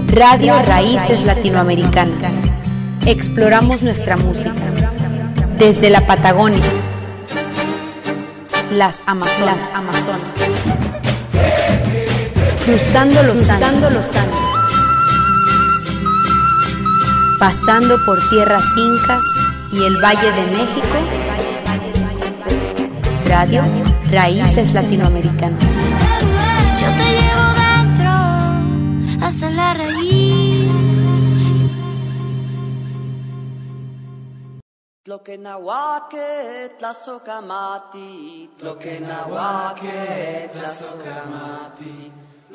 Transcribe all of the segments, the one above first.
Radio Raíces Latinoamericanas. Exploramos nuestra música desde la Patagonia, las Amazonas, cruzando los Andes, pasando por tierras incas y el Valle de México. Radio Raíces Latinoamericanas. Yo te llevo dentro hasta la raíz. Tloquenahuaque, tlazocamati, Tloquenahuaque, tlazocamati,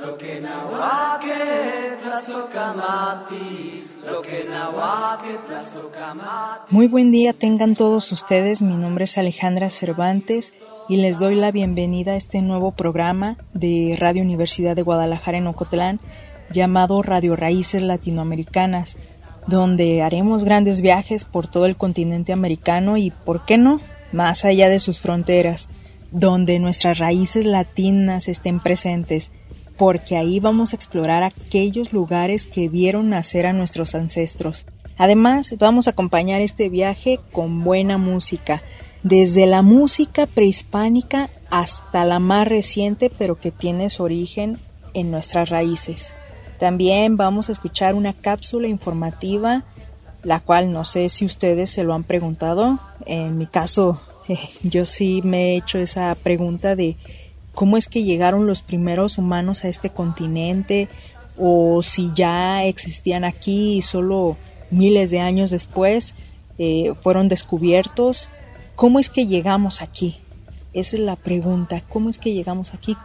Tloquenahuaque, tlazocamati, Tloquenahuaque, tlazocamati. Muy buen día tengan todos ustedes, mi nombre es Alejandra Cervantes y les doy la bienvenida a este nuevo programa de Radio Universidad de Guadalajara en Ocotlán llamado Radio Raíces Latinoamericanas, donde haremos grandes viajes por todo el continente americano y, ¿por qué no?, más allá de sus fronteras, donde nuestras raíces latinas estén presentes, porque ahí vamos a explorar aquellos lugares que vieron nacer a nuestros ancestros. Además, vamos a acompañar este viaje con buena música, desde la música prehispánica hasta la más reciente, pero que tiene su origen en nuestras raíces. También vamos a escuchar una cápsula informativa, la cual no sé si ustedes se lo han preguntado. En mi caso, yo sí me he hecho esa pregunta de cómo es que llegaron los primeros humanos a este continente, o si ya existían aquí y solo miles de años después fueron descubiertos. ¿Cómo es que llegamos aquí? Esa es la pregunta. ¿Cómo es que llegamos aquí?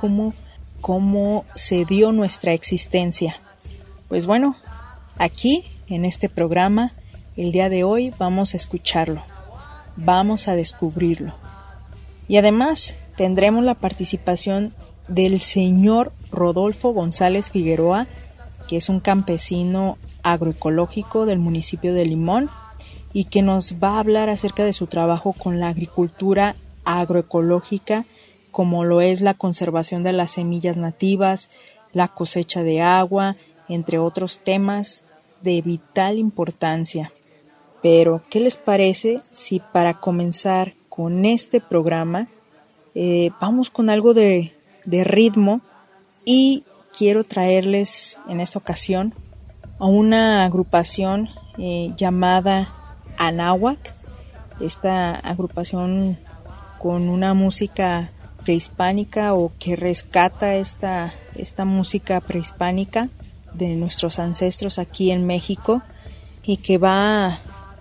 ¿Cómo se dio nuestra existencia? Pues bueno, aquí en este programa, el día de hoy vamos a escucharlo, vamos a descubrirlo. Y además tendremos la participación del señor Rodolfo González Figueroa, que es un campesino agroecológico del municipio de Limón y que nos va a hablar acerca de su trabajo con la agricultura agroecológica, como lo es la conservación de las semillas nativas, la cosecha de agua, entre otros temas de vital importancia. Pero, ¿qué les parece si para comenzar con este programa vamos con algo de ritmo? Y quiero traerles en esta ocasión a una agrupación llamada Anáhuac, esta agrupación con una música prehispánica o que rescata esta música prehispánica de nuestros ancestros aquí en México y que va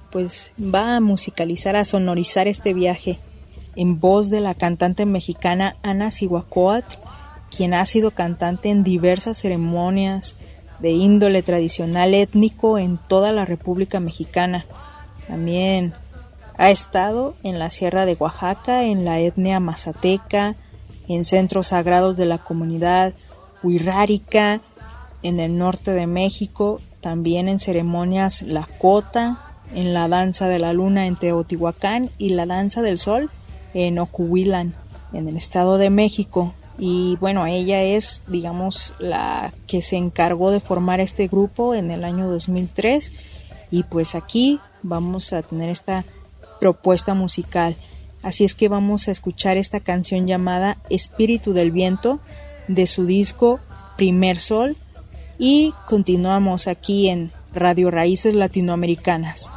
a musicalizar, a sonorizar este viaje en voz de la cantante mexicana Ana Cihuacóatl, quien ha sido cantante en diversas ceremonias de índole tradicional étnico en toda la República Mexicana. También ha estado en la Sierra de Oaxaca, en la etnia mazateca, en centros sagrados de la comunidad wixárika, en el norte de México, también en ceremonias Lakota, en la danza de la luna en Teotihuacán y la danza del sol en Ocohuilán, en el Estado de México. Y bueno, ella es, digamos, la que se encargó de formar este grupo en el año 2003 y pues aquí vamos a tener esta propuesta musical. Así es que vamos a escuchar esta canción llamada Espíritu del Viento de su disco Primer Sol y continuamos aquí en Radio Raíces Latinoamericanas.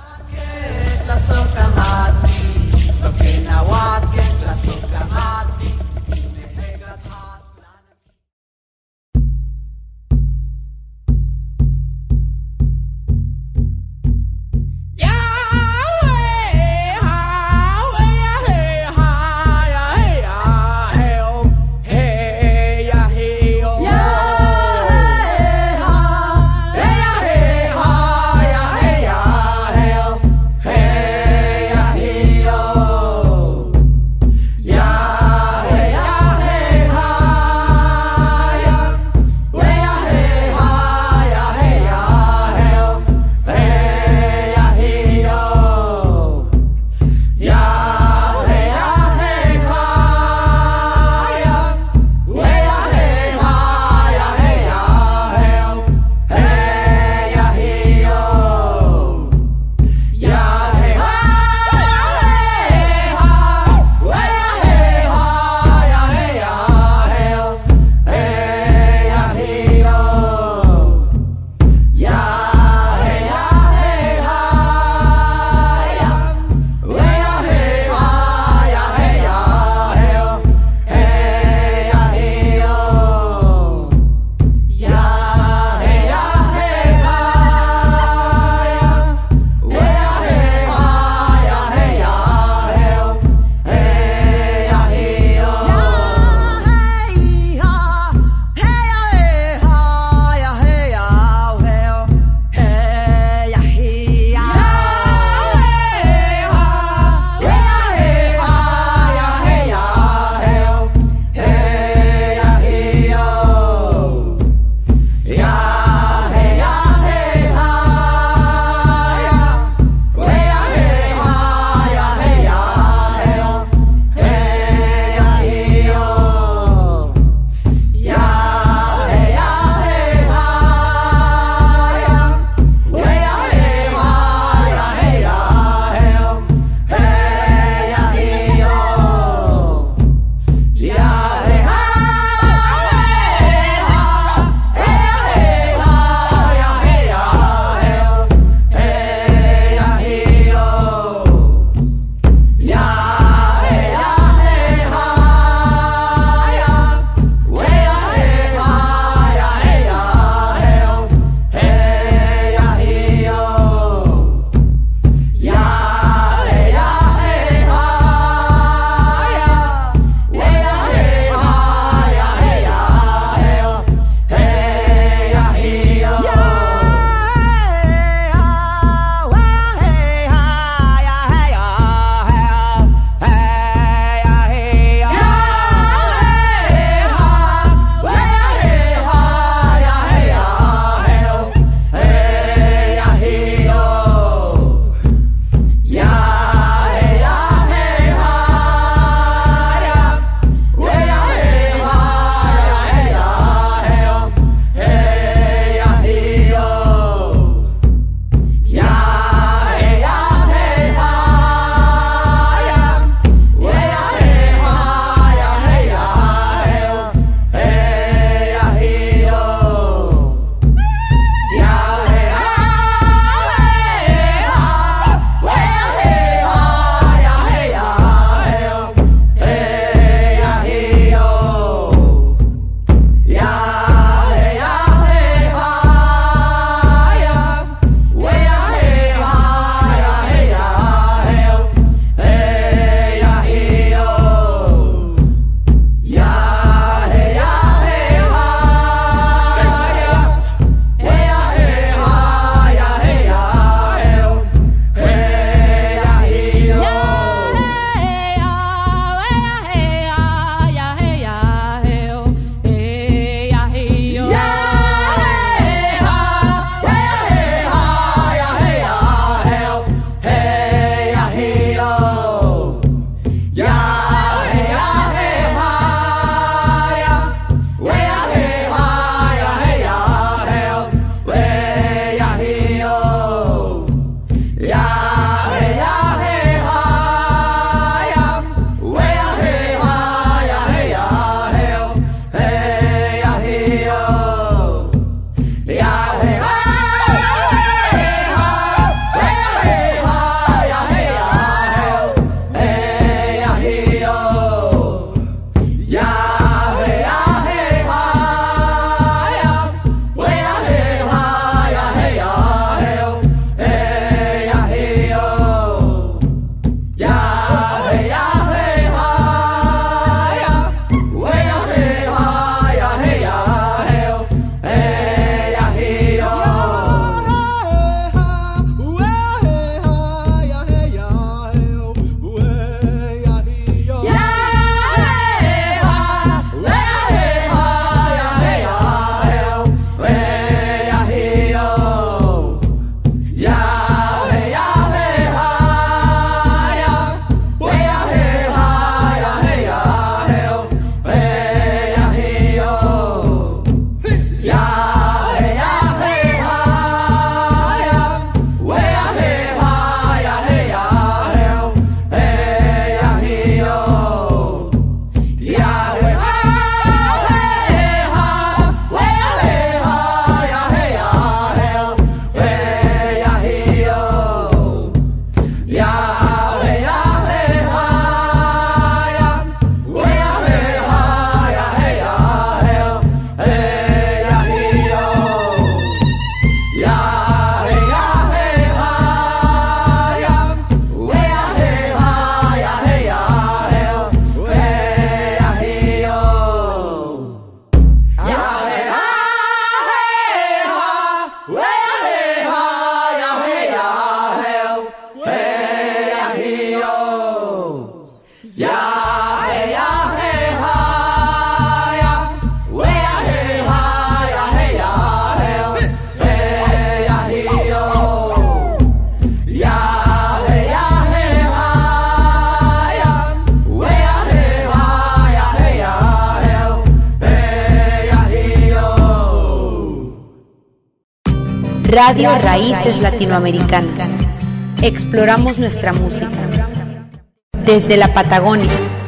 Radio Raíces Latinoamericanas. Exploramos nuestra música. Desde la Patagonia,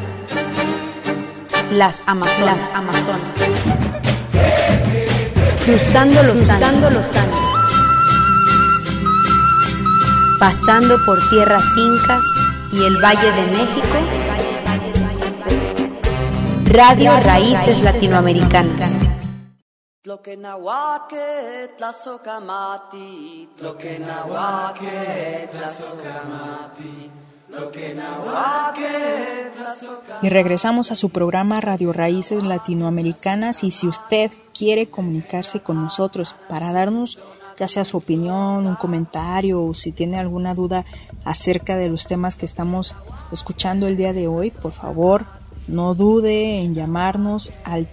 las Amazonas, cruzando los Andes, pasando por tierras incas y el Valle de México. Radio Raíces Latinoamericanas. Y regresamos a su programa Radio Raíces Latinoamericanas, y si usted quiere comunicarse con nosotros para darnos ya sea su opinión, un comentario, o si tiene alguna duda acerca de los temas que estamos escuchando el día de hoy, por favor, no dude en llamarnos al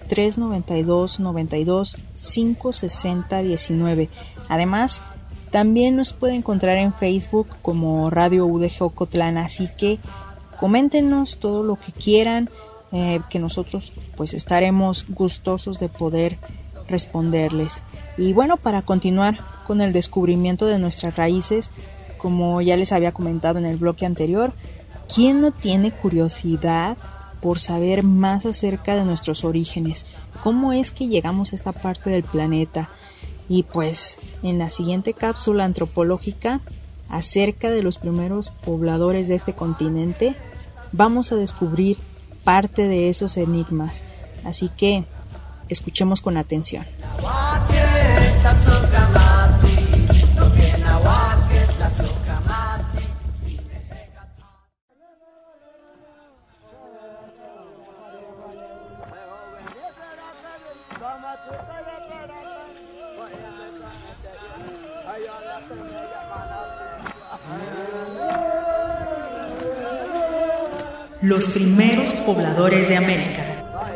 392-92-560-19. Además, también nos puede encontrar en Facebook como Radio UDG Ocotlán, así que coméntenos todo lo que quieran, que nosotros pues estaremos gustosos de poder responderles. Y bueno, para continuar con el descubrimiento de nuestras raíces, como ya les había comentado en el bloque anterior, ¿quién no tiene curiosidad por saber más acerca de nuestros orígenes? ¿Cómo es que llegamos a esta parte del planeta? Y pues en la siguiente cápsula antropológica acerca de los primeros pobladores de este continente, vamos a descubrir parte de esos enigmas. Así que escuchemos con atención. Los primeros pobladores de América.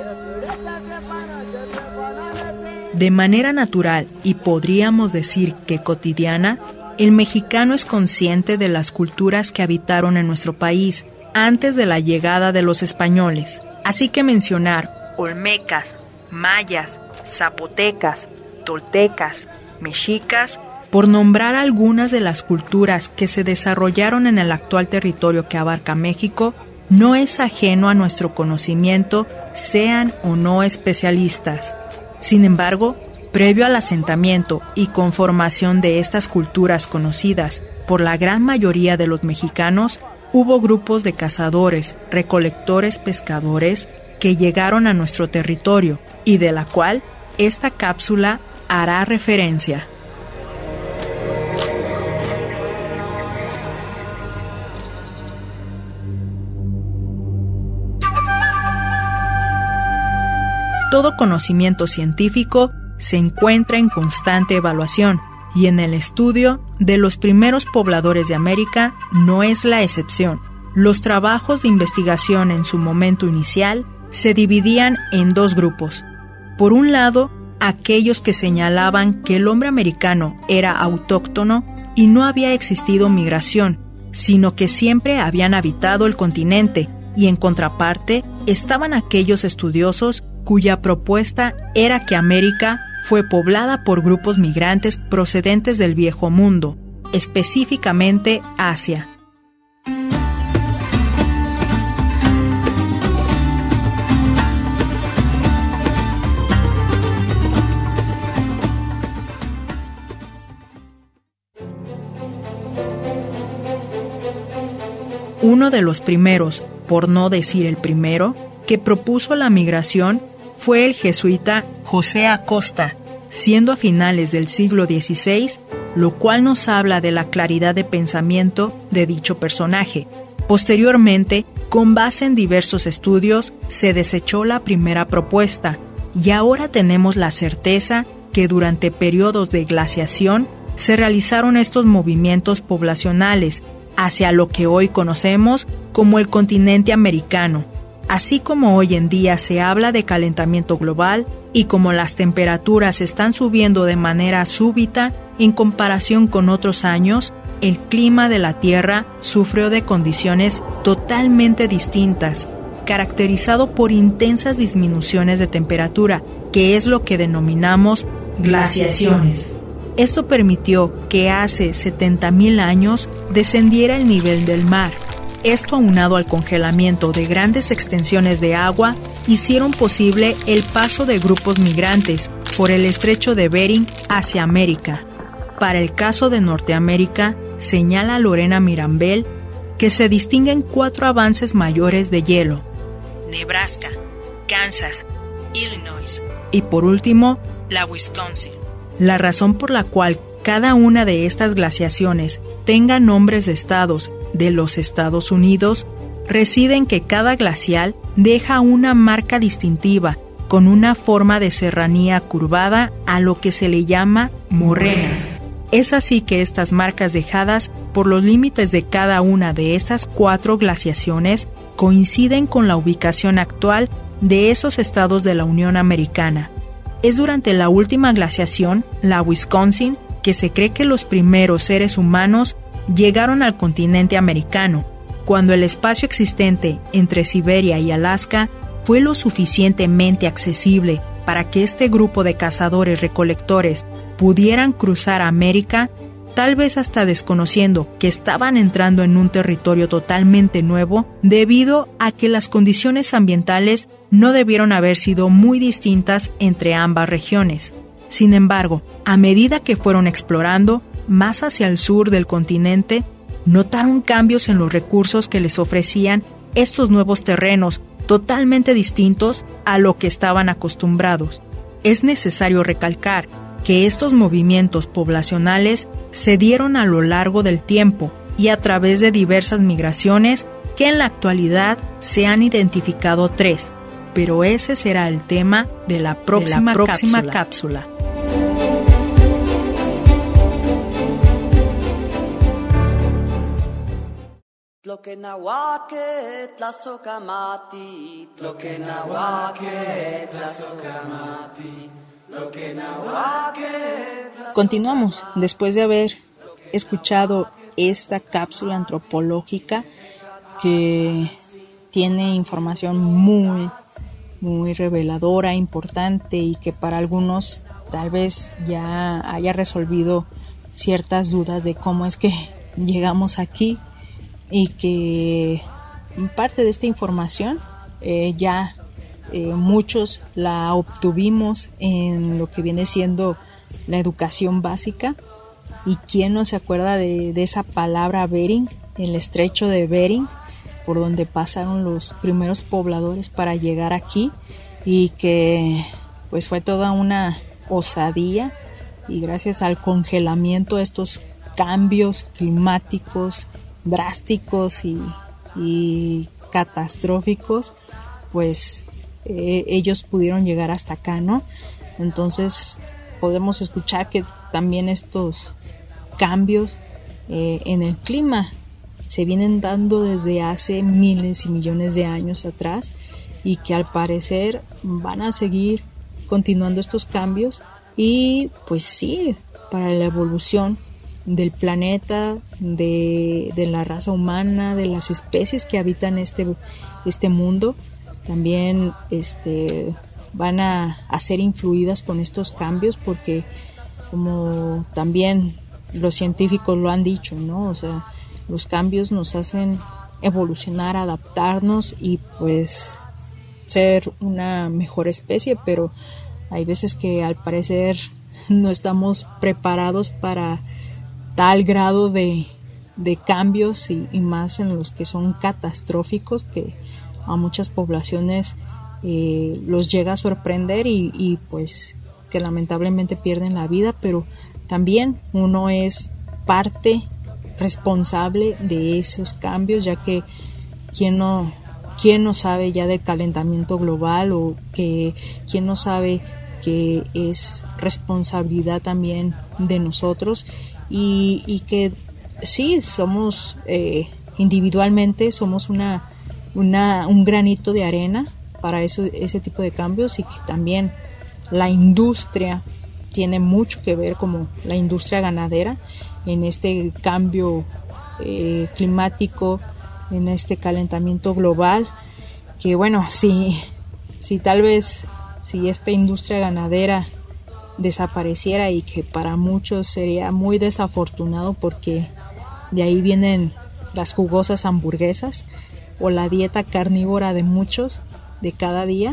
De manera natural, y podríamos decir que cotidiana, el mexicano es consciente de las culturas que habitaron en nuestro país antes de la llegada de los españoles. Así que mencionar olmecas, mayas, zapotecas, toltecas, mexicas, por nombrar algunas de las culturas que se desarrollaron en el actual territorio que abarca México, no es ajeno a nuestro conocimiento, sean o no especialistas. Sin embargo, previo al asentamiento y conformación de estas culturas conocidas por la gran mayoría de los mexicanos, hubo grupos de cazadores, recolectores, pescadores que llegaron a nuestro territorio y de la cual esta cápsula hará referencia. Todo conocimiento científico se encuentra en constante evaluación, y en el estudio de los primeros pobladores de América no es la excepción. Los trabajos de investigación en su momento inicial se dividían en dos grupos. Por un lado, aquellos que señalaban que el hombre americano era autóctono y no había existido migración, sino que siempre habían habitado el continente, y en contraparte estaban aquellos estudiosos cuya propuesta era que América fue poblada por grupos migrantes procedentes del Viejo Mundo, específicamente Asia. Uno de los primeros, por no decir el primero, que propuso la migración fue el jesuita José Acosta, siendo a finales del siglo XVI, lo cual nos habla de la claridad de pensamiento de dicho personaje. Posteriormente, con base en diversos estudios, se desechó la primera propuesta, y ahora tenemos la certeza que durante periodos de glaciación se realizaron estos movimientos poblacionales hacia lo que hoy conocemos como el continente americano. Así como hoy en día se habla de calentamiento global y como las temperaturas están subiendo de manera súbita en comparación con otros años, el clima de la Tierra sufrió de condiciones totalmente distintas, caracterizado por intensas disminuciones de temperatura, que es lo que denominamos glaciaciones. Esto permitió que hace 70.000 años descendiera el nivel del mar. Esto, aunado al congelamiento de grandes extensiones de agua, hicieron posible el paso de grupos migrantes por el estrecho de Bering hacia América. Para el caso de Norteamérica, señala Lorena Mirambel que se distinguen 4 avances mayores de hielo: Nebraska, Kansas, Illinois y por último, la Wisconsin. La razón por la cual cada una de estas glaciaciones tenga nombres de estados de los Estados Unidos reside en que cada glacial deja una marca distintiva con una forma de serranía curvada a lo que se le llama morrenas. Es así que estas marcas dejadas por los límites de cada una de estas 4 glaciaciones coinciden con la ubicación actual de esos estados de la Unión Americana. Es durante la última glaciación, la Wisconsin, que se cree que los primeros seres humanos llegaron al continente americano, cuando el espacio existente entre Siberia y Alaska fue lo suficientemente accesible para que este grupo de cazadores-recolectores pudieran cruzar América, tal vez hasta desconociendo que estaban entrando en un territorio totalmente nuevo, debido a que las condiciones ambientales no debieron haber sido muy distintas entre ambas regiones. Sin embargo, a medida que fueron explorando más hacia el sur del continente, notaron cambios en los recursos que les ofrecían estos nuevos terrenos totalmente distintos a lo que estaban acostumbrados. Es necesario recalcar que estos movimientos poblacionales se dieron a lo largo del tiempo y a través de diversas migraciones que en la actualidad se han identificado 3, pero ese será el tema de la próxima cápsula. Continuamos después de haber escuchado esta cápsula antropológica que tiene información muy reveladora, importante, y que para algunos tal vez ya haya resolvido ciertas dudas de cómo es que llegamos aquí, y que parte de esta información muchos la obtuvimos en lo que viene siendo la educación básica. Y quién no se acuerda de esa palabra Bering, el estrecho de Bering, por donde pasaron los primeros pobladores para llegar aquí, y que pues fue toda una osadía, y gracias al congelamiento, estos cambios climáticos drásticos y catastróficos, pues ellos pudieron llegar hasta acá, ¿no? Entonces podemos escuchar que también estos cambios en el clima se vienen dando desde hace miles y millones de años atrás, y que al parecer van a seguir continuando estos cambios. Y pues sí, para la evolución del planeta, de la raza humana, de las especies que habitan este mundo, también van a ser influidas con estos cambios, porque como también los científicos lo han dicho, ¿no? O sea, los cambios nos hacen evolucionar, adaptarnos y pues ser una mejor especie, pero hay veces que al parecer no estamos preparados para tal grado de cambios, y más en los que son catastróficos, que a muchas poblaciones los llega a sorprender y pues que lamentablemente pierden la vida. Pero también uno es parte responsable de esos cambios, ya que quién no sabe ya del calentamiento global, o que quién no sabe que es responsabilidad también de nosotros, y que sí somos individualmente somos un granito de arena para ese tipo de cambios, y que también la industria tiene mucho que ver, como la industria ganadera, en este cambio climático, en este calentamiento global. Que bueno, si tal vez si esta industria ganadera desapareciera, y que para muchos sería muy desafortunado porque de ahí vienen las jugosas hamburguesas o la dieta carnívora de muchos de cada día.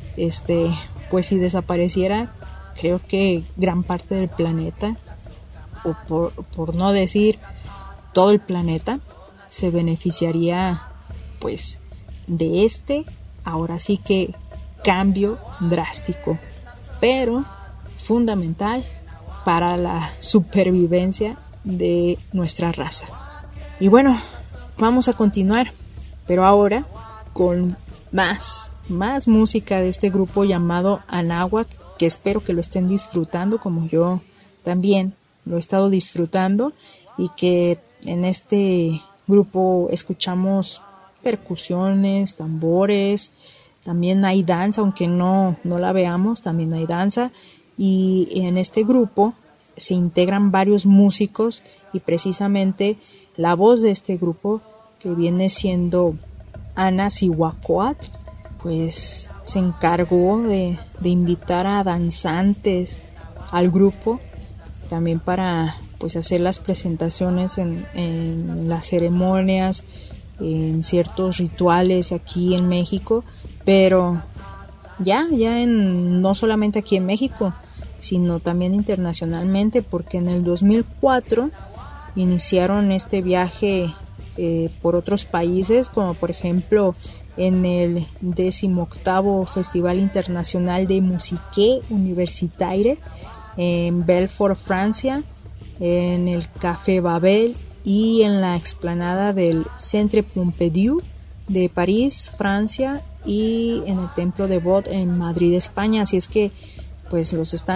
Pues si desapareciera, creo que gran parte del planeta, o por no decir todo el planeta, se beneficiaría pues de ahora sí que cambio drástico, pero fundamental para la supervivencia de nuestra raza. Y bueno, vamos a continuar, pero ahora con más música de este grupo llamado Anáhuac, que espero que lo estén disfrutando como yo también lo he estado disfrutando, y que en este grupo escuchamos percusiones, tambores, también hay danza, aunque no la veamos, también hay danza, y en este grupo se integran varios músicos, y precisamente la voz de este grupo, que viene siendo Ana Cihuacóatl, pues se encargó de invitar a danzantes al grupo, también para pues hacer las presentaciones en las ceremonias, en ciertos rituales aquí en México, pero ya no solamente aquí en México, sino también internacionalmente, porque en el 2004 iniciaron este viaje por otros países, como por ejemplo en el 18º Festival Internacional de Musique Universitaire en Belfort, Francia, en el Café Babel y en la explanada del Centre Pompidou de París, Francia, y en el Templo de Bot en Madrid, España. Así es que pues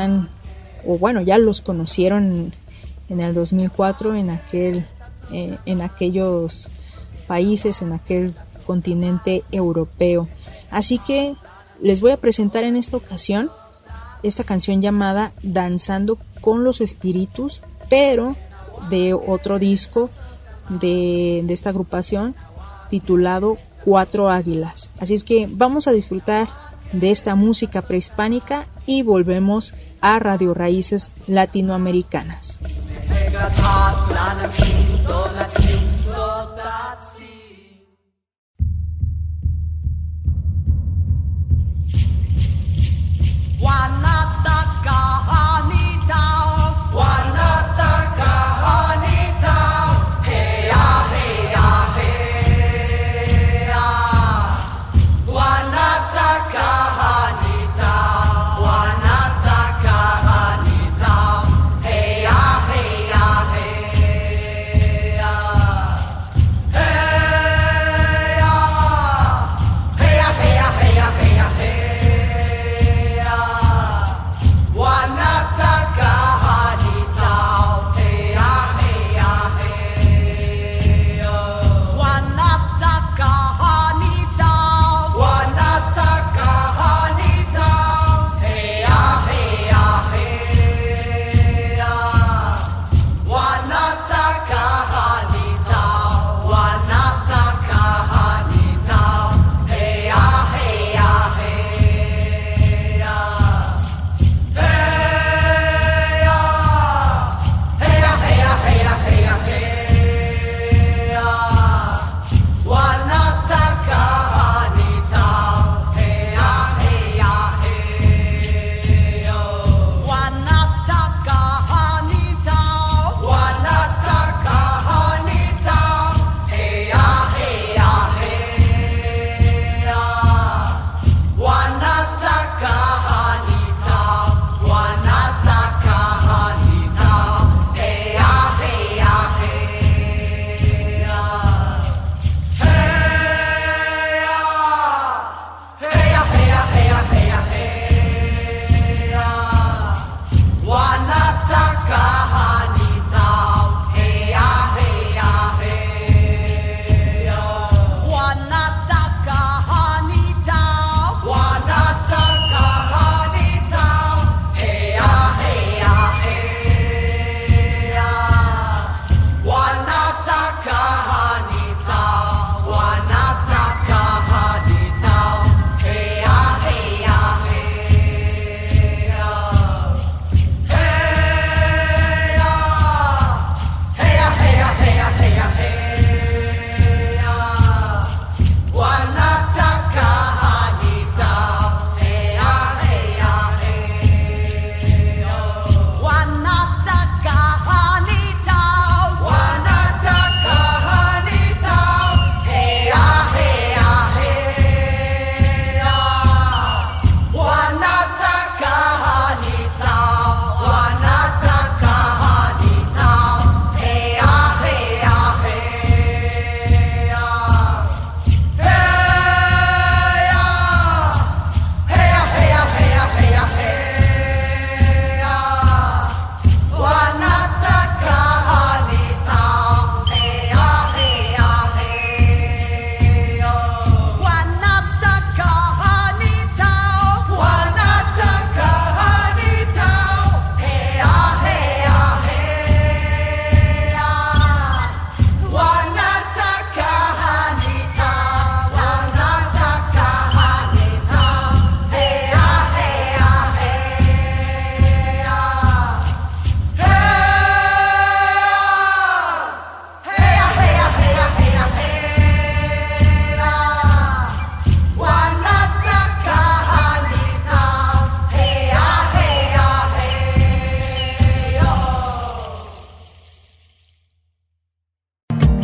ya los conocieron en el 2004 en aquellos países, en aquel continente europeo. Así que les voy a presentar en esta ocasión esta canción llamada Danzando con los Espíritus, pero de otro disco de esta agrupación titulado Cuatro Águilas. Así es que vamos a disfrutar de esta música prehispánica y volvemos a Radio Raíces Latinoamericanas. Hey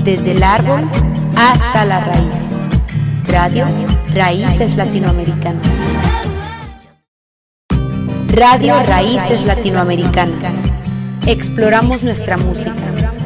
desde el árbol hasta la raíz. Radio Raíces Latinoamericanas. Radio Raíces Latinoamericanas. Exploramos nuestra música.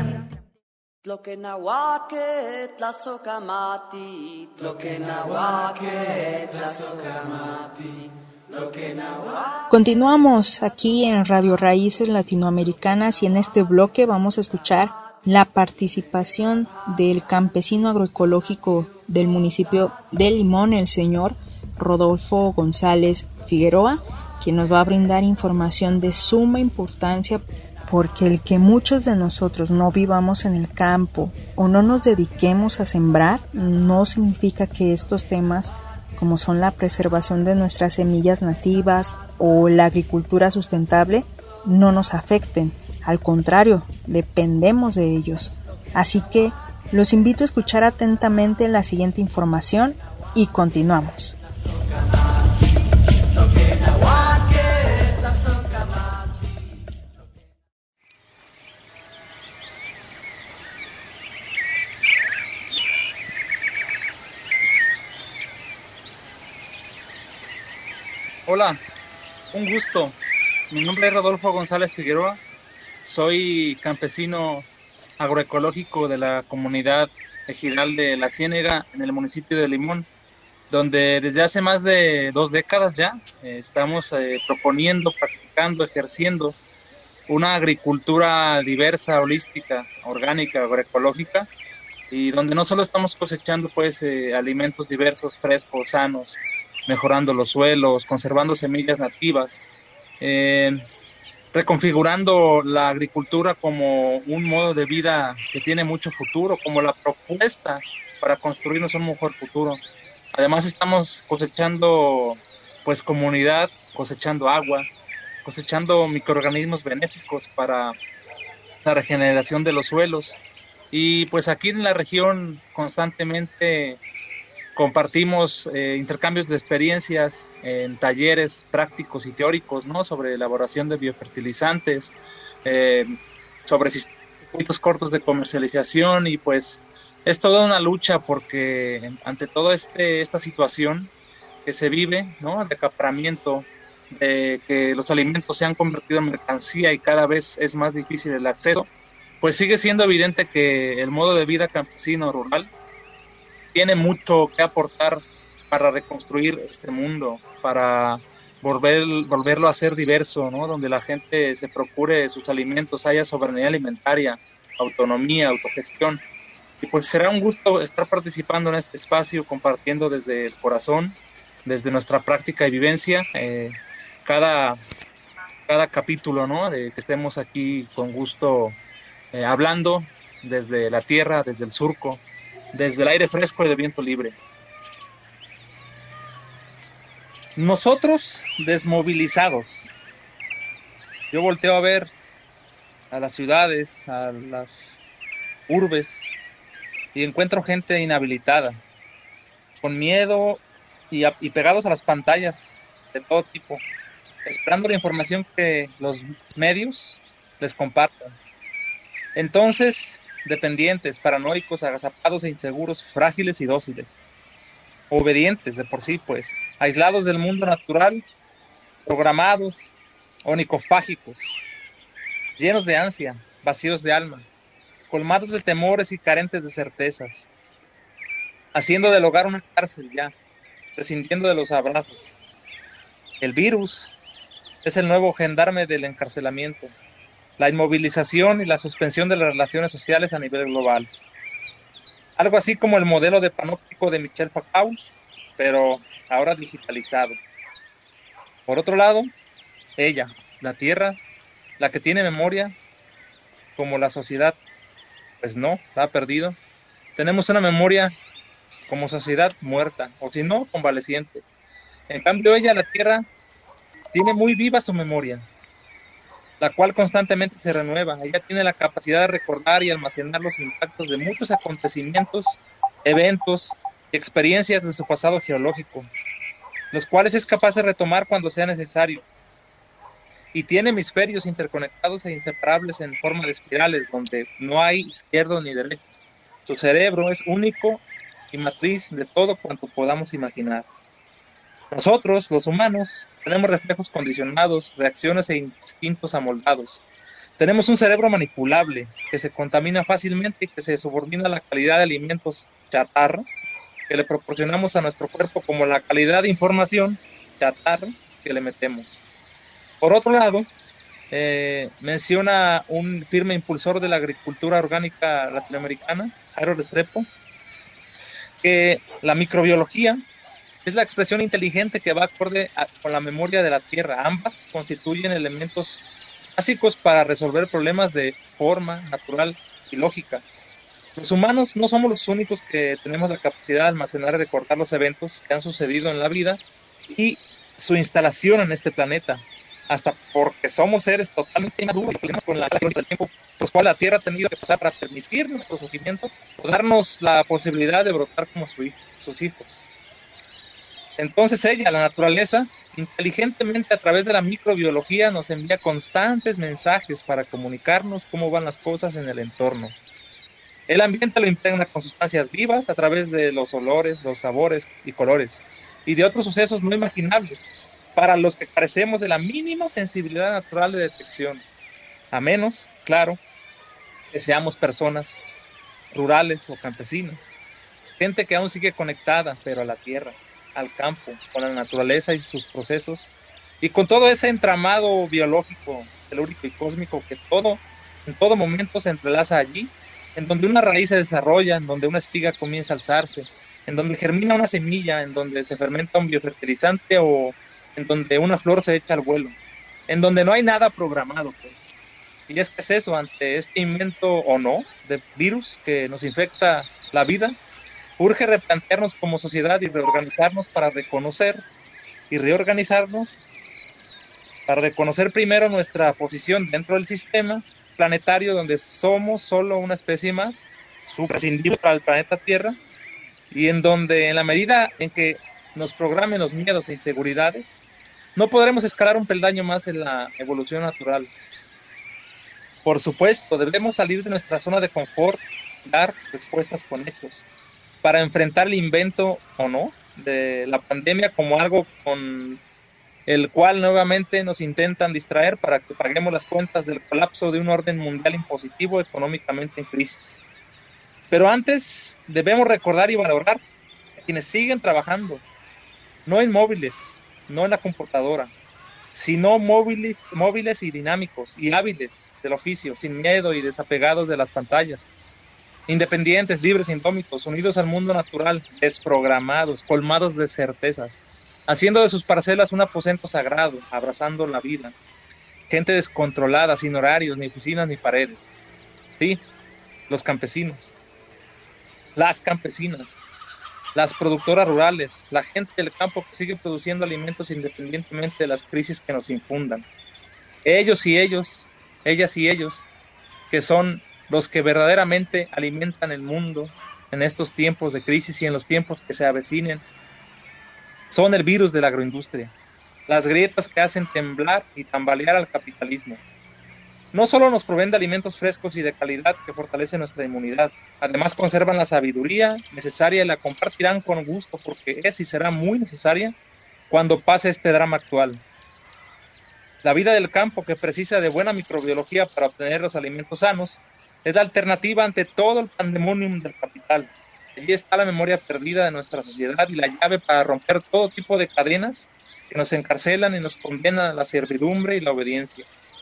Continuamos aquí en Radio Raíces Latinoamericanas y en este bloque vamos a escuchar la participación del campesino agroecológico del municipio de Limón, el señor Rodolfo González Figueroa, quien nos va a brindar información de suma importancia, porque el que muchos de nosotros no vivamos en el campo o no nos dediquemos a sembrar no significa que estos temas, como son la preservación de nuestras semillas nativas o la agricultura sustentable, no nos afecten. Al contrario, dependemos de ellos. Así que los invito a escuchar atentamente la siguiente información y continuamos. Hola, un gusto. Mi nombre es Rodolfo González Figueroa. Soy campesino agroecológico de la comunidad ejidal de La Ciénega en el municipio de Limón, donde desde hace más de 2 décadas ya estamos proponiendo, practicando, ejerciendo una agricultura diversa, holística, orgánica, agroecológica, y donde no solo estamos cosechando alimentos diversos, frescos, sanos, mejorando los suelos, conservando semillas nativas, reconfigurando la agricultura como un modo de vida que tiene mucho futuro, como la propuesta para construirnos un mejor futuro. Además estamos cosechando comunidad, cosechando agua, cosechando microorganismos benéficos para la regeneración de los suelos. Y pues aquí en la región constantemente compartimos intercambios de experiencias en talleres prácticos y teóricos, ¿no? Sobre elaboración de biofertilizantes, sobre circuitos cortos de comercialización, y pues es toda una lucha porque ante toda esta situación que se vive, ¿no? De acaparamiento, de que los alimentos se han convertido en mercancía y cada vez es más difícil el acceso, pues sigue siendo evidente que el modo de vida campesino rural tiene mucho que aportar para reconstruir este mundo, para volverlo a ser diverso, ¿no? Donde la gente se procure sus alimentos, haya soberanía alimentaria, autonomía, autogestión. Y pues será un gusto estar participando en este espacio, compartiendo desde el corazón, desde nuestra práctica y vivencia, cada capítulo, ¿no? De que estemos aquí con gusto hablando desde la tierra, desde el surco, desde el aire fresco y el viento libre. Nosotros desmovilizados. Yo volteo a ver a las ciudades, a las urbes, y encuentro gente inhabilitada, con miedo y pegados a las pantallas de todo tipo, esperando la información que los medios les compartan. Entonces, dependientes, paranoicos, agazapados e inseguros, frágiles y dóciles, obedientes de por sí, pues, aislados del mundo natural, programados, onicofágicos, llenos de ansia, vacíos de alma, colmados de temores y carentes de certezas, haciendo del hogar una cárcel ya, prescindiendo de los abrazos. El virus es el nuevo gendarme del encarcelamiento, la inmovilización y la suspensión de las relaciones sociales a nivel global. Algo así como el modelo de panóptico de Michel Foucault, pero ahora digitalizado. Por otro lado, ella, la tierra, la que tiene memoria, como la sociedad, pues no, la ha perdido. Tenemos una memoria como sociedad muerta, o si no, convaleciente. En cambio ella, la tierra, tiene muy viva su memoria, la cual constantemente se renueva. Ella tiene la capacidad de recordar y almacenar los impactos de muchos acontecimientos, eventos y experiencias de su pasado geológico, los cuales es capaz de retomar cuando sea necesario. Y tiene hemisferios interconectados e inseparables en forma de espirales, donde no hay izquierdo ni derecho, Su cerebro es único y matriz de todo cuanto podamos imaginar. Nosotros, los humanos, tenemos reflejos condicionados, reacciones e instintos amoldados. Tenemos un cerebro manipulable, que se contamina fácilmente y que se subordina a la calidad de alimentos chatarra que le proporcionamos a nuestro cuerpo como la calidad de información chatarra que le metemos. Por otro lado, menciona un firme impulsor de la agricultura orgánica latinoamericana, Jairo Restrepo, que la microbiología es la expresión inteligente que va acorde con la memoria de la tierra. Ambas constituyen elementos básicos para resolver problemas de forma natural y lógica. Los humanos no somos los únicos que tenemos la capacidad de almacenar y recordar los eventos que han sucedido en la vida y su instalación en este planeta, hasta porque somos seres totalmente inmaduros y con la del tiempo, los cuales la Tierra ha tenido que pasar para permitir nuestro surgimiento, darnos la posibilidad de brotar como sus hijos. Entonces ella, la naturaleza, inteligentemente a través de la microbiología nos envía constantes mensajes para comunicarnos cómo van las cosas en el entorno. El ambiente lo impregna con sustancias vivas a través de los olores, los sabores y colores, y de otros sucesos no imaginables, para los que carecemos de la mínima sensibilidad natural de detección, a menos, claro, que seamos personas rurales o campesinas, gente que aún sigue conectada, pero a la tierra, al campo, con la naturaleza y sus procesos, y con todo ese entramado biológico, telúrico y cósmico que en todo momento se entrelaza allí, en donde una raíz se desarrolla, en donde una espiga comienza a alzarse, en donde germina una semilla, en donde se fermenta un biofertilizante o en donde una flor se echa al vuelo, en donde no hay nada programado, pues. Y es que es eso, ante este invento o no de virus que nos infecta la vida, urge replantearnos como sociedad y reorganizarnos para reconocer y reorganizarnos, para reconocer primero nuestra posición dentro del sistema planetario donde somos solo una especie más, imprescindible para el planeta Tierra, y en donde en la medida en que nos programen los miedos e inseguridades, no podremos escalar un peldaño más en la evolución natural. Por supuesto, debemos salir de nuestra zona de confort y dar respuestas con hechos, para enfrentar el invento o no de la pandemia como algo con el cual nuevamente nos intentan distraer para que paguemos las cuentas del colapso de un orden mundial impositivo económicamente en crisis. Pero antes debemos recordar y valorar a quienes siguen trabajando, no inmóviles, no en la computadora, sino móviles y dinámicos y hábiles del oficio, sin miedo y desapegados de las pantallas, independientes, libres, indómitos, unidos al mundo natural, desprogramados, colmados de certezas, haciendo de sus parcelas un aposento sagrado, abrazando la vida. Gente descontrolada, sin horarios, ni oficinas, ni paredes. Sí, los campesinos, las campesinas, las productoras rurales, la gente del campo que sigue produciendo alimentos independientemente de las crisis que nos infundan. Ellos y ellos, ellas y ellos, que son los que verdaderamente alimentan el mundo en estos tiempos de crisis y en los tiempos que se avecinen, son el virus de la agroindustria, las grietas que hacen temblar y tambalear al capitalismo. No solo nos proveen de alimentos frescos y de calidad que fortalecen nuestra inmunidad, además conservan la sabiduría necesaria y la compartirán con gusto porque es y será muy necesaria cuando pase este drama actual. La vida del campo, que precisa de buena microbiología para obtener los alimentos sanos, es la alternativa ante todo el pandemonium del capital. Allí está la memoria perdida de nuestra sociedad y la llave para romper todo tipo de cadenas que nos encarcelan y nos condenan a la servidumbre y la obediencia.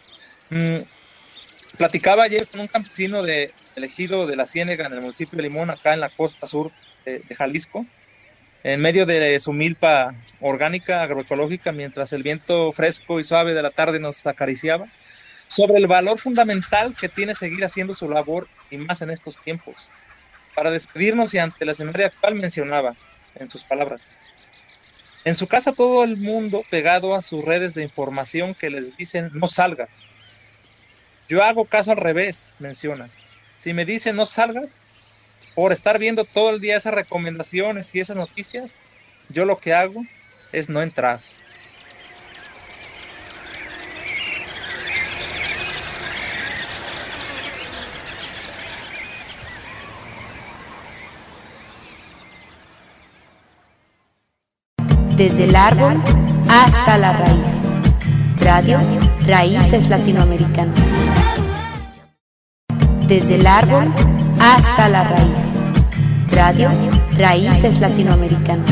Platicaba ayer con un campesino del ejido de la Ciénega, en el municipio de Limón, acá en la costa sur de Jalisco, en medio de su milpa orgánica, agroecológica, mientras el viento fresco y suave de la tarde nos acariciaba, sobre el valor fundamental que tiene seguir haciendo su labor, y más en estos tiempos. Para despedirnos y ante el escenario actual mencionaba, en sus palabras, en su casa todo el mundo pegado a sus redes de información que les dicen no salgas. Yo hago caso al revés, menciona. Si me dicen no salgas, por estar viendo todo el día esas recomendaciones y esas noticias, yo lo que hago es no entrar. Desde el árbol hasta la raíz. Radio Raíces Latinoamericanas. Desde el árbol hasta la raíz. Radio Raíces Latinoamericanas.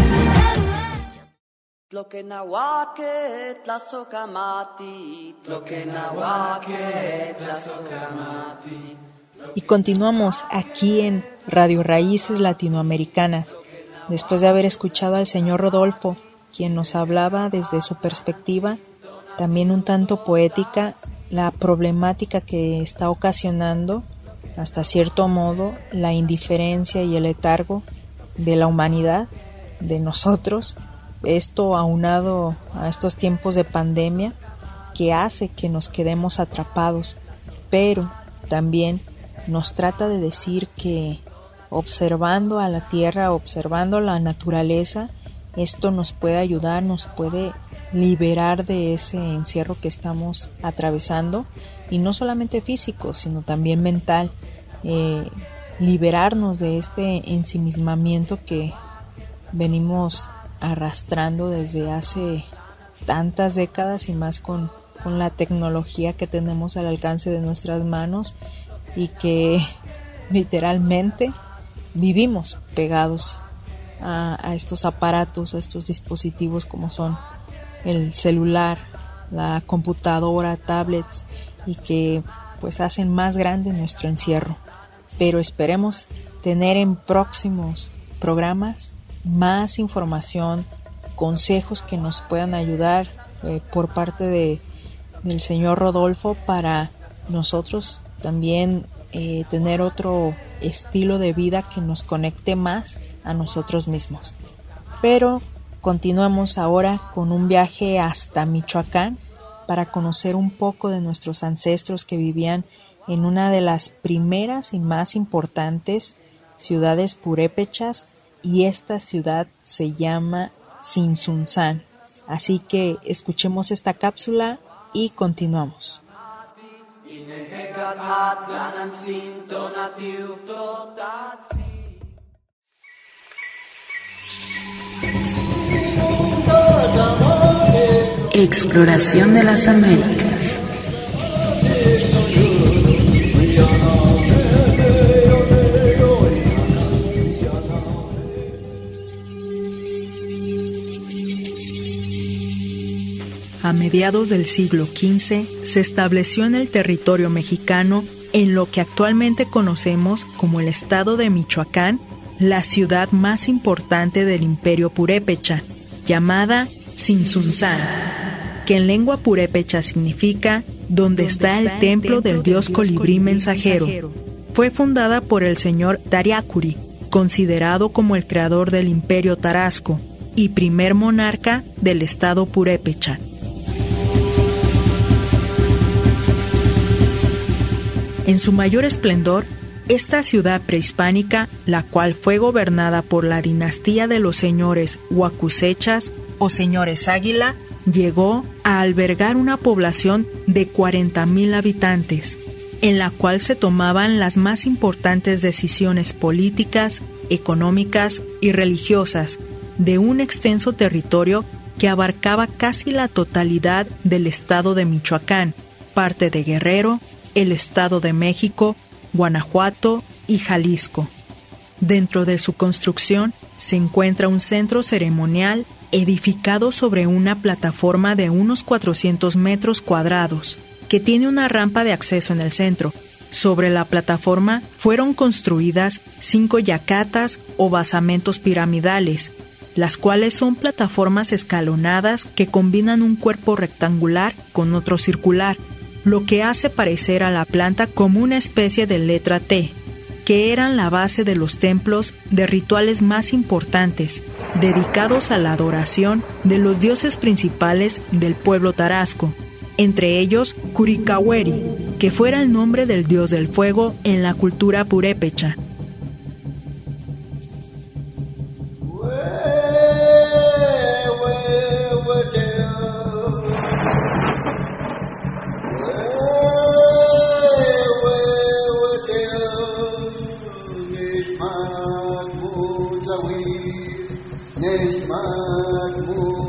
Y continuamos aquí en Radio Raíces Latinoamericanas, después de haber escuchado al señor Rodolfo, quien nos hablaba desde su perspectiva, también un tanto poética, la problemática que está ocasionando, hasta cierto modo, la indiferencia y el letargo de la humanidad, de nosotros, esto aunado a estos tiempos de pandemia, que hace que nos quedemos atrapados, pero también nos trata de decir que observando a la tierra, observando la naturaleza, esto nos puede ayudar, nos puede liberar de ese encierro que estamos atravesando, y no solamente físico, sino también mental, liberarnos de este ensimismamiento que venimos arrastrando desde hace tantas décadas, y más con la tecnología que tenemos al alcance de nuestras manos, y que literalmente vivimos pegados a estos aparatos, a estos dispositivos como son el celular, la computadora, tablets, y que pues hacen más grande nuestro encierro. Pero esperemos tener en próximos programas más información, consejos que nos puedan ayudar por parte del señor Rodolfo, para nosotros también tener otro estilo de vida que nos conecte más a nosotros mismos. Pero continuamos ahora con un viaje hasta Michoacán para conocer un poco de nuestros ancestros que vivían en una de las primeras y más importantes ciudades purépechas, y esta ciudad se llama Tzintzuntzan. Así que escuchemos esta cápsula y continuamos. Exploración de las Américas. A mediados del siglo XV se estableció en el territorio mexicano, en lo que actualmente conocemos como el estado de Michoacán, la ciudad más importante del imperio purépecha, llamada Tzintzuntzan, que en lengua purépecha significa donde está el templo del dios colibrí mensajero. Fue fundada por el señor Tariacuri, considerado como el creador del imperio tarasco y primer monarca del estado purépecha. En su mayor esplendor, esta ciudad prehispánica, la cual fue gobernada por la dinastía de los señores Huacusechas o señores Águila, llegó a albergar una población de 40,000 habitantes, en la cual se tomaban las más importantes decisiones políticas, económicas y religiosas de un extenso territorio que abarcaba casi la totalidad del estado de Michoacán, parte de Guerrero, el Estado de México, Guanajuato y Jalisco. Dentro de su construcción se encuentra un centro ceremonial edificado sobre una plataforma de unos 400 metros cuadrados, que tiene una rampa de acceso en el centro. Sobre la plataforma fueron construidas 5 yacatas o basamentos piramidales, las cuales son plataformas escalonadas que combinan un cuerpo rectangular con otro circular, lo que hace parecer a la planta como una especie de letra T, que eran la base de los templos de rituales más importantes, dedicados a la adoración de los dioses principales del pueblo tarasco, entre ellos Curicahueri, que fuera el nombre del dios del fuego en la cultura purépecha. Nishmat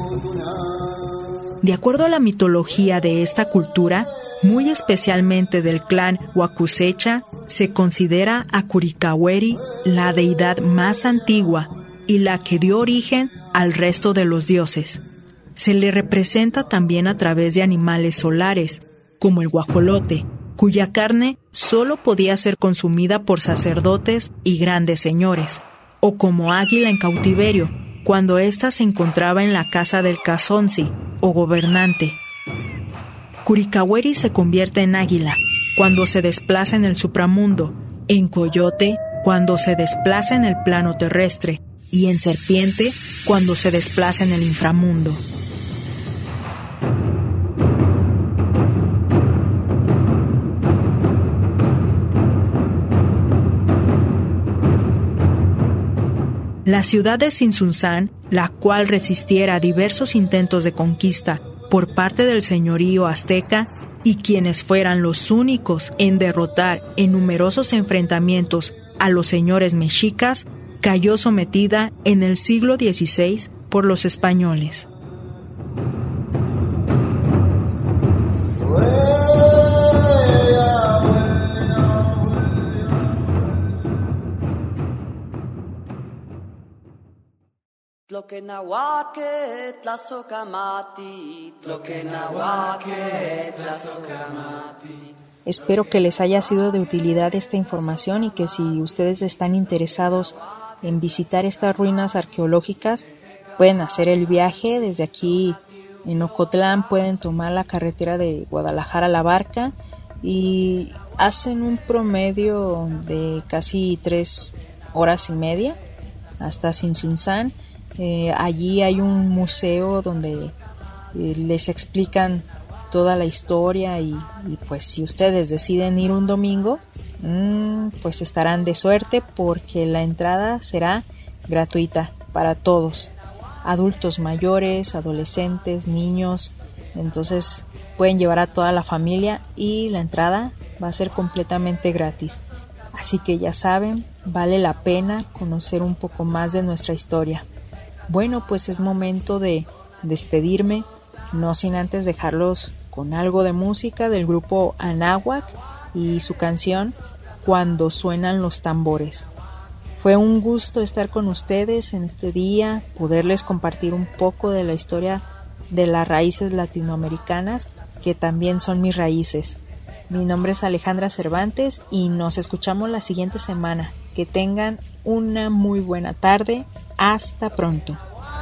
De acuerdo a la mitología de esta cultura, muy especialmente del clan Huacusecha, se considera a Curicahueri la deidad más antigua y la que dio origen al resto de los dioses. Se le representa también a través de animales solares, como el guajolote, cuya carne solo podía ser consumida por sacerdotes y grandes señores, o como águila en cautiverio, cuando ésta se encontraba en la casa del Cazonzi, o gobernante. Curicahueri se convierte en águila cuando se desplaza en el supramundo, en coyote cuando se desplaza en el plano terrestre y en serpiente cuando se desplaza en el inframundo. La ciudad de Tzintzuntzan, la cual resistiera a diversos intentos de conquista por parte del señorío azteca y quienes fueran los únicos en derrotar en numerosos enfrentamientos a los señores mexicas, cayó sometida en el siglo XVI por los españoles. Espero que les haya sido de utilidad esta información y que si ustedes están interesados en visitar estas ruinas arqueológicas, pueden hacer el viaje desde aquí en Ocotlán, pueden tomar la carretera de Guadalajara a La Barca y hacen un promedio de casi 3 horas y media hasta Tzintzuntzan. Allí hay un museo donde les explican toda la historia y pues si ustedes deciden ir un domingo, pues estarán de suerte porque la entrada será gratuita para todos, adultos mayores, adolescentes, niños, entonces pueden llevar a toda la familia y la entrada va a ser completamente gratis. Así que ya saben, vale la pena conocer un poco más de nuestra historia. Bueno, pues es momento de despedirme, no sin antes dejarlos con algo de música del grupo Anáhuac y su canción Cuando suenan los tambores. Fue un gusto estar con ustedes en este día, poderles compartir un poco de la historia de las raíces latinoamericanas, que también son mis raíces. Mi nombre es Alejandra Cervantes y nos escuchamos la siguiente semana. Que tengan una muy buena tarde. Hasta pronto.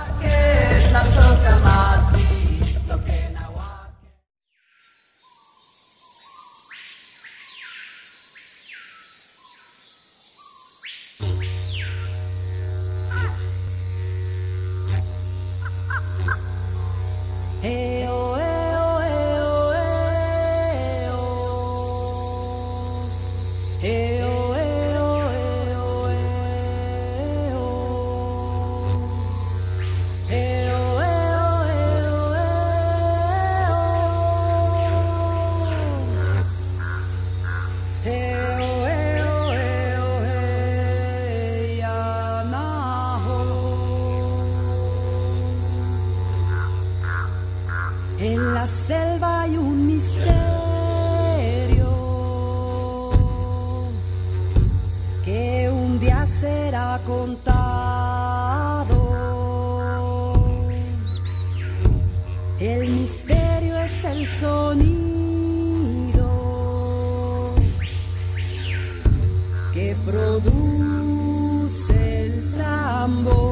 En la selva hay un misterio que un día será contado. El misterio es el sonido que produce el tambor.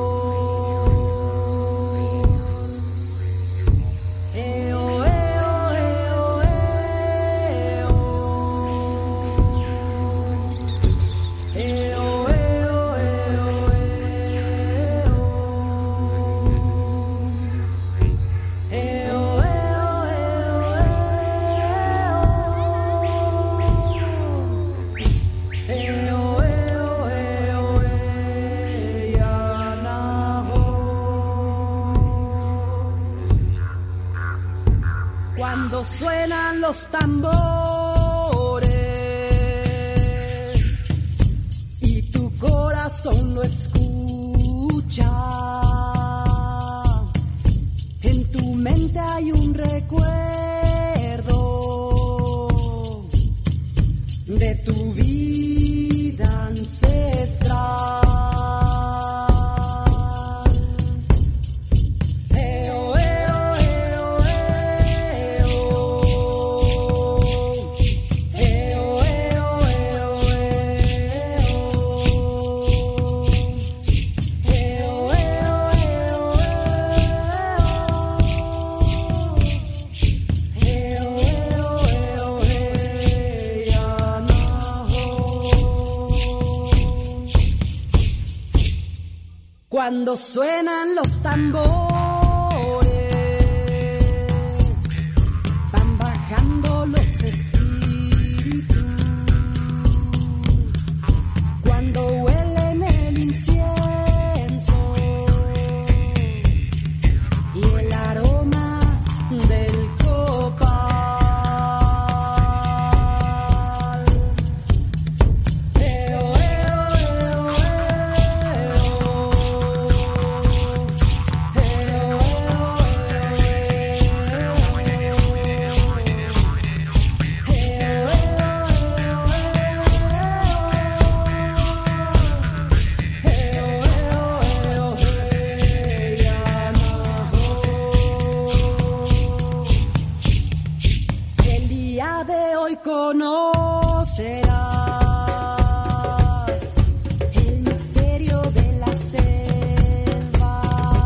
Cuando suenan los tambores y tu corazón lo escucha, en tu mente hay un recuerdo de tu vida ancestral. Cuando suenan los tambores, van bajando los espíritus. Cuando huelen el incienso y el aroma del copal. Conocerás el misterio de la selva.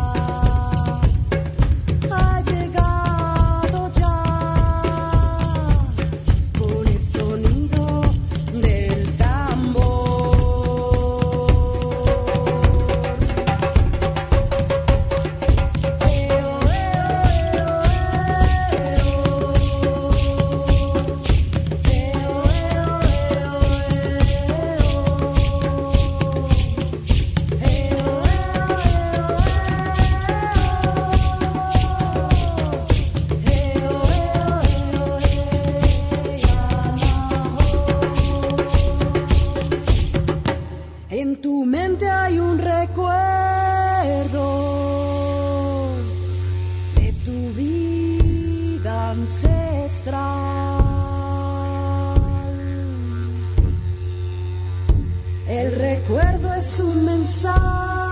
Ha llegado ya con el sonido del tambor. En tu mente hay un recuerdo de tu vida ancestral. El recuerdo es un mensaje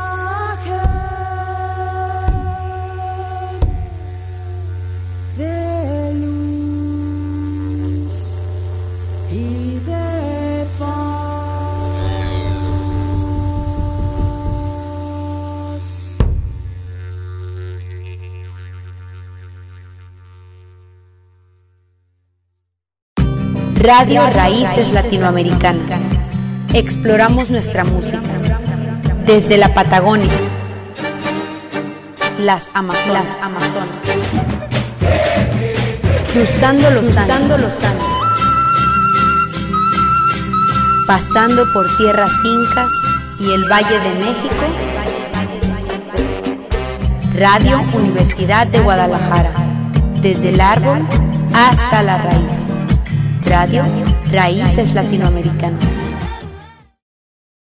de luz y de paz. Radio Raíces Latinoamericanas. Exploramos nuestra música desde la Patagonia, las Amazonas, cruzando los Andes, pasando por tierras incas y el Valle de México. Radio Universidad de Guadalajara, desde el árbol hasta la raíz. Radio Raíces Latinoamericanas.